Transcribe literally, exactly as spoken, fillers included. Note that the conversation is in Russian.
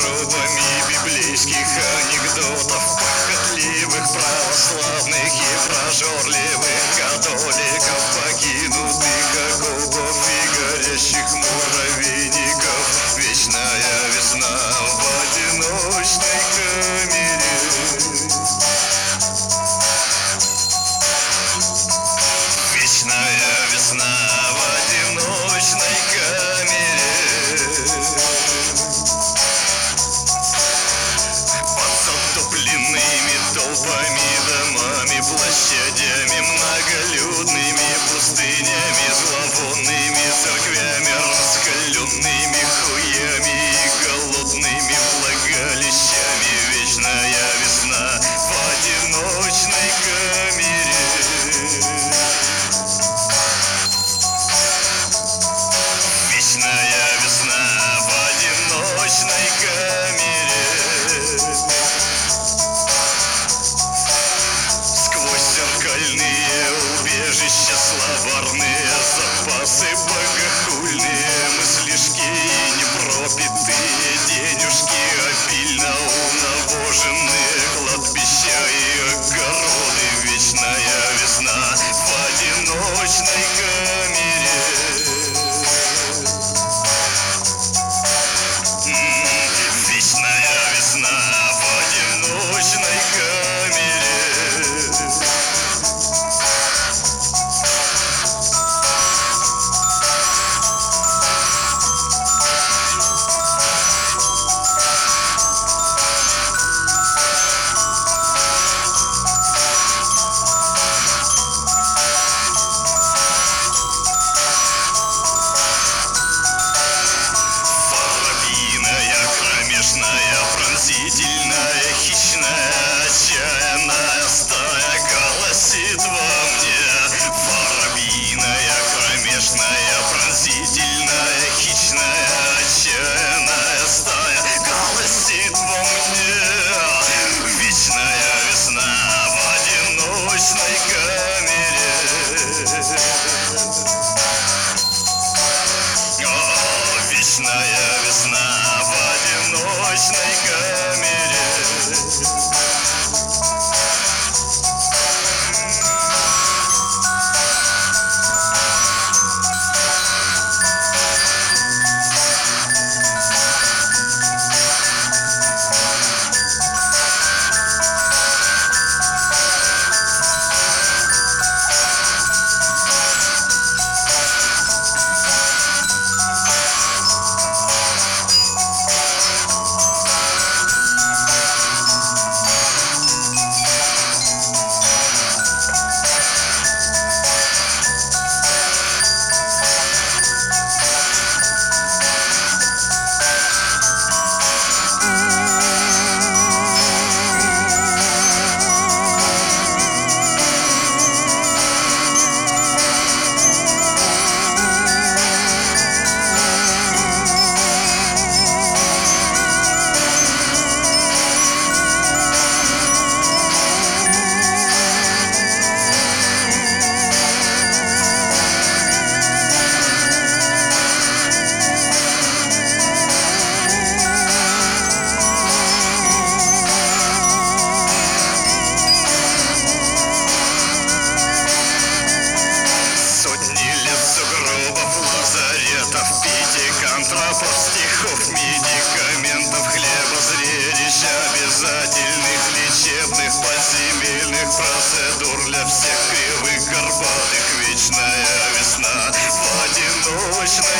сугробами библейских анекдотов, похотливых православных и прожорливых католиков, покинутых окопов и горящих муравейников. Вечная весна в одиночной камере. Вечная весна в одиночной камере. Под затопленными толпами, домами, площадями, многолюдными пустынями, зловонными церквями, раскаленными хуями и голодными влагалищами. Вечная весна в одиночной камере. Вечная весна в одиночной камере. Сквозь зеркальные убежища, словарные запасы, богохульные мыслишки и непропитые денежки, обильно унавоженные кладбища и огороды. Вечная весна в одиночной камере. Вечная весна в одиночной камере. Воробьиная, кромешная, пронзительная, хищная, отчаянная стая голосит во мне. Воробьиная, кромешная, пронзительная, хищная, отчаянная стая голосит во мне. Вечная весна в одиночной камере. О, вечная весна в одиночной камере. Сотни лет сугробов, лазаретов, пятиконтрапов, стихов, медикаментов, хлеба, зрелищ, обязательных лечебных, подземельных процедур для всех кривых, горбатых. Вечная весна в одиночной